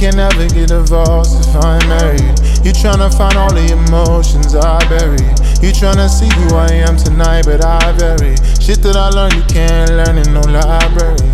can never get divorced if I'm married. You tryna find all the emotions I buried. You tryna see who I am tonight, but I vary. Shit that I learned you can't learn in no library.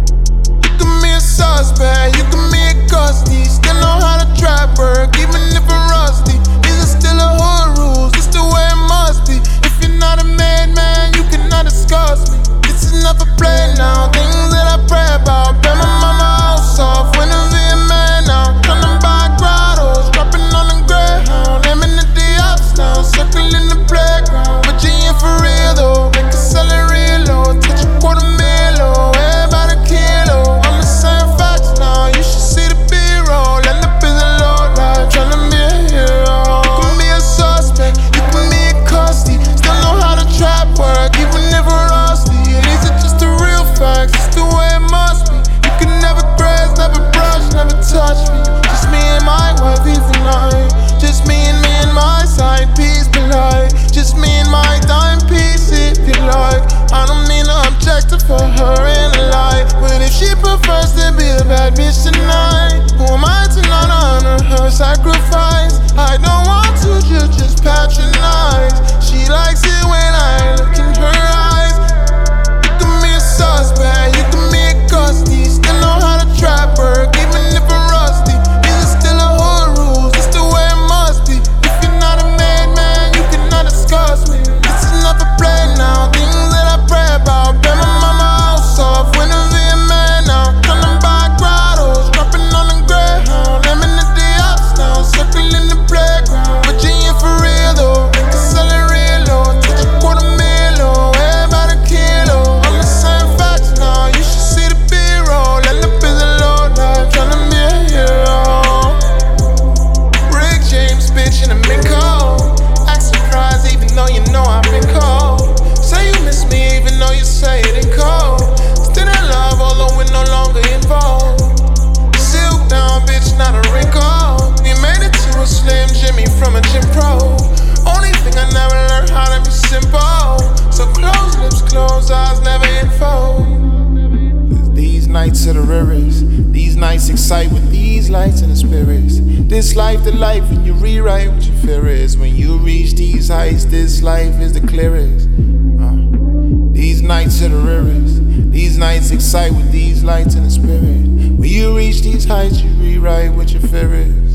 You can be a suspect, you can be a custody. Still know how to trap work, even if I'm rusty. These are still the hood rules, it's the way it must be. If you're not a madman, you cannot discuss me. This is not for play now, things that I pray about. Pay my mama house off, when I be a man now. Tryna buy grottos, dropping on the Greyhound. Aiming at the ups now, circling the playground. But you ain't for real though, make a salary low. Touch a $250,000, everybody kilo. I'm the same facts now, you should see the B-roll. End up in the low life, tryna be a hero. You can be a suspect, you can be a custody. Still know how to trap work, even if we're rusty. These are just the real facts, it's the way it must be. You can never graze, never brush, never touch me. Just me and my wife even night. Just me and my side piece polite. Just me and my dime piece if you like. I don't mean to objectify her in the light, but if she prefers to be a bad bitch tonight, who am I to not honor her sacrifice? I don't want to just patronize. She likes it when I look in her eyes. You can be a suspect, you can be a custody. Still know how to trap work, even if I'm rusty. These are still the hood rules, it's the way it must be. If you're not a madman, you cannot discuss me. This is not for play now, things that I pray about. Pay my mama house off, when I be a man now. Tryna buy grottos, dropping on the Greyhound. Aiming at the ups now, circling the playground. But you ain't for real though, make a salary low. Touch a $250,000, everybody kilo. I'm the same facts now, you should see the B-roll. End up in the low life, tryna be a hero. Rick James, bitch, in a mink coat. Act surprised even though you know I've been cold. Say you miss me even though you say it in code. Still in love although we're no longer involved. Silk down, bitch, not a wrinkle. You made it to a Slim Jimmy from a gym pro. Only thing I never learned how to be simple. So close lips, close eyes, never info. These nights are the rarest. These nights excite with these lights and the spirits. This life, the life, when you rewrite what your fear is. When you reach these heights, this life is the clearest. These nights are the rarest. These nights excite with these lights and the spirit. When you reach these heights, you rewrite what your fear is.